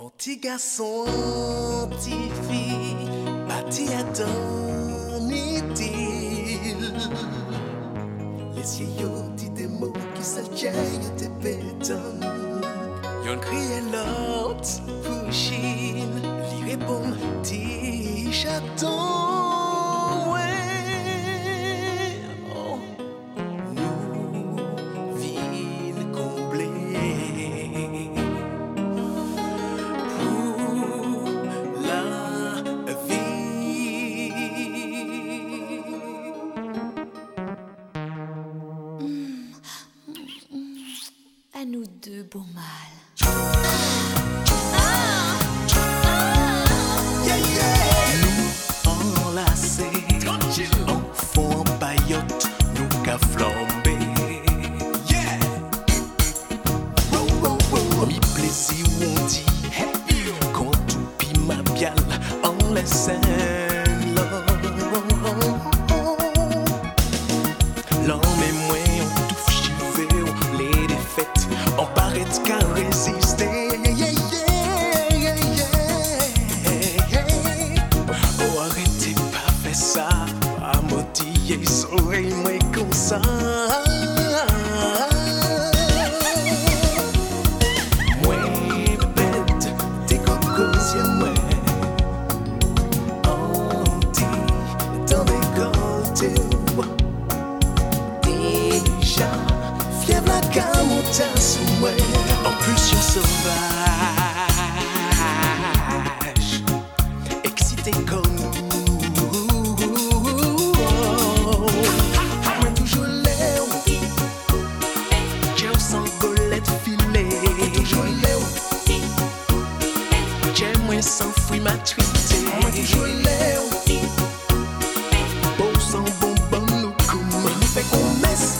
Petit garçon, petite fille, parti à ton idylle. Les yeux disent des mots qui s'altèrent tes pétons. Yon crié l'autre pour chine, lui répond, petit chaton, ouais. Oh. Nous ville comblée. À nous deux, beau mal. Nous enlacés, en fond paillotte, nous qu'a flambé. Mi plaisir on dit, quand tout pis ma biale, en laisse l'homme et moi on tout chivé, les défaites, on paraît qu'à résister. Oh arrêtez pas faire ça, pas maudiller, soleil moi comme ça. Moi bête, t'es cocosier moi. On dit dans mes côtés. Déjà, fièvre la camouflage sous moi, en pulsion sauvage, excité comme nous. Moi toujours l'air, j'ai au sang golette filée. Toujours l'air, j'ai moins sans fruit ma truité. Moi toujours l'air, beau sans bonbon nous comme nous fait qu'on messe.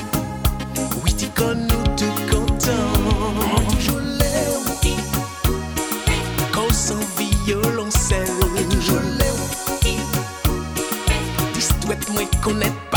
Nous tout contents, toujours l'air, quand sans violoncelle, toujours l'air, dis-toi moi connaître.